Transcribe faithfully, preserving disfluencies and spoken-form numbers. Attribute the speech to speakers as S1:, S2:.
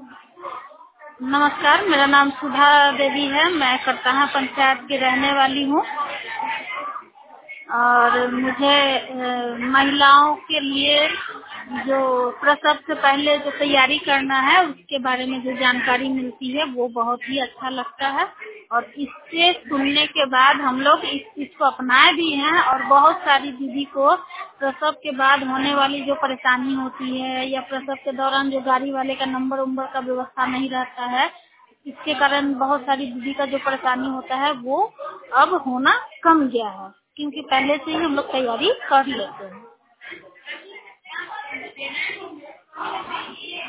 S1: नमस्कार, मेरा नाम सुधा देवी है। मैं करताहा पंचायत की रहने वाली हूँ और मुझे अ, महिलाओं के लिए जो प्रसव से पहले जो तैयारी करना है उसके बारे में जो जानकारी मिलती है वो बहुत ही अच्छा लगता है। और इससे सुनने के बाद हम लोग इस चीज को अपनाए भी हैं और बहुत सारी दीदी को प्रसव के बाद होने वाली जो परेशानी होती है या प्रसव के दौरान जो गाड़ी वाले का नंबर उम्बर का व्यवस्था नहीं रहता है, इसके कारण बहुत सारी दीदी का जो परेशानी होता है वो अब होना कम गया है, क्योंकि पहले से ही हम लोग तैयारी कर लेते हैं।